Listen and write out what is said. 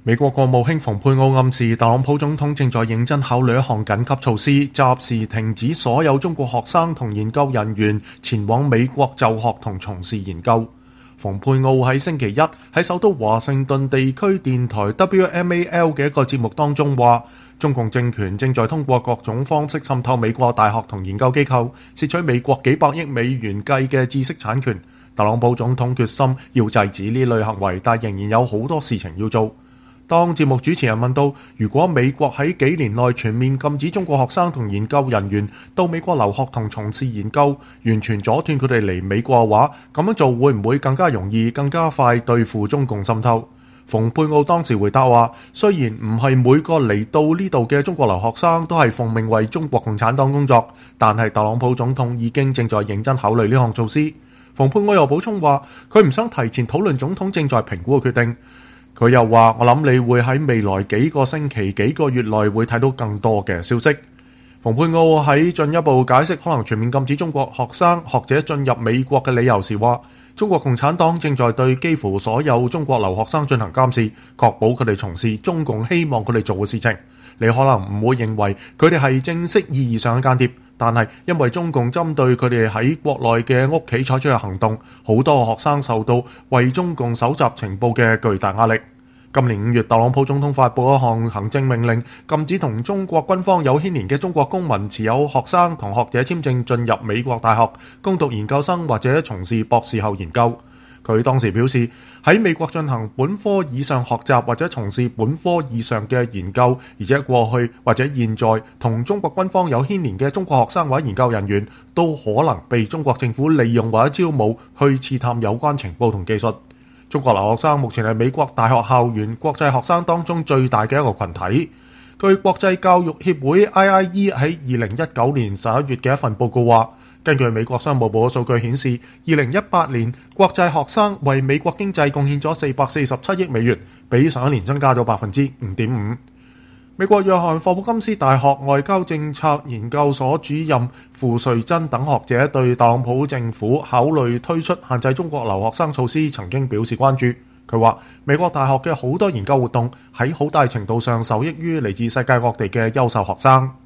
美國國務卿蓬佩奧暗示，特朗普總統正在認真考慮一項緊急措施，暫時停止所有中國學生同研究人員前往美國就學同從事研究。蓬佩奧喺星期一喺首都華盛頓地區電台 WMAL 嘅一個節目當中話，中共政權正在通過各種方式滲透美國大學同研究機構，竊取美國幾百億美元計嘅知識產權。特朗普總統決心要制止呢類行為，但仍然有好多事情要做。當節目主持人問到，如果美國喺幾年內全面禁止中國學生同研究人員到美國留學同從事研究，完全阻斷佢哋嚟美國嘅話，咁樣做會唔會更加容易、更加快對付中共滲透？蓬佩奧當時回答話，雖然唔係每個嚟到呢度嘅中國留學生都係奉命為中國共產黨工作，但係特朗普總統已經正在認真考慮呢項措施。蓬佩奧又補充話，佢唔想提前討論總統正在評估嘅決定。佢又話，我諗你會喺未來幾個星期、幾個月內會睇到更多嘅消息。蓬佩奧喺進一步解釋可能全面禁止中國學生、學者進入美國嘅理由時話，中國共產黨正在對幾乎所有中國留學生進行監視，確保佢哋從事中共希望佢哋做嘅事情。你可能唔會認為佢哋係正式意義上嘅間諜，但係因為中共針對佢哋喺國內嘅屋企採取嘅行動，好多學生受到為中共搜集情報嘅巨大壓力。今年5月，特朗普總統發布一項行政命令，禁止同中國軍方有牽連嘅中國公民持有學生同學者簽證進入美國大學攻讀研究生或者從事博士後研究。佢當時表示，喺美國進行本科以上學習或者從事本科以上嘅研究，而且過去或者現在同中國軍方有牽連嘅中國學生或者研究人員，都可能被中國政府利用或者招募去刺探有關情報同技術。中國留學生目前係美國大學校園國際學生當中最大嘅一個群體。據國際教育協會 IIE 喺2019年11月嘅一份報告話，根據美國商務部嘅數據顯示，2018年國際學生為美國經濟貢獻咗447億美元，比上一年增加咗 5.5%。美國約翰霍普金斯大學外交政策研究所主任傅瑞珍等學者對特朗普政府考慮推出限制中國留學生措施曾經表示關注。佢話，美國大學嘅好多研究活動喺好大程度上受益於嚟自世界各地嘅優秀學生。